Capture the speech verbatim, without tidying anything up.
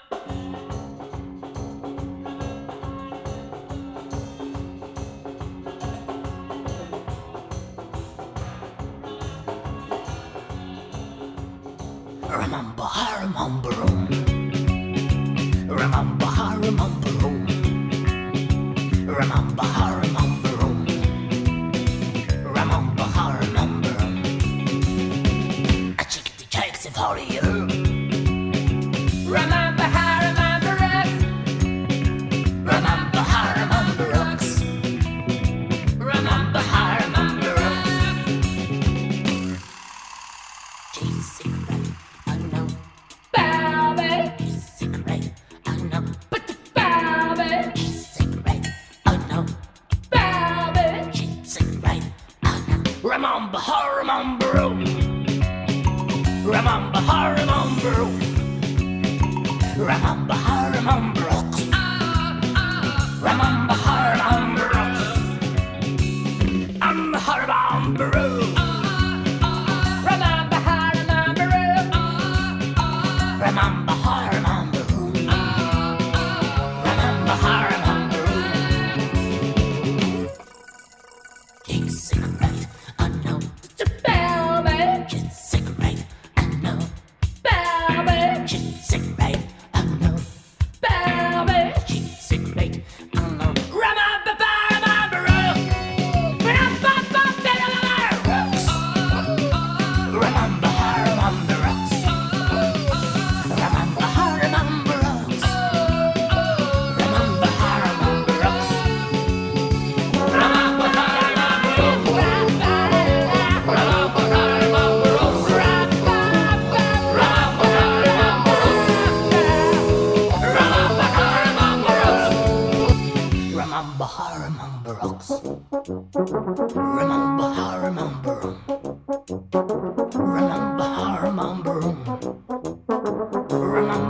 Remember, I remember, remember, I remember, remember, I remember, remember, I remember, a chickadee chicks for you. Remember, I remember us. Remember, I remember us. Remember, I remember us. She's secret. Remember, I remember, remember, I remember, remember, I remember, remember, I remember, and I remember, remember, I remember, remember, I remember, remember, I remember, King's secret. Remember, I remember us. Remember, I remember. Remember, I remember. Remember.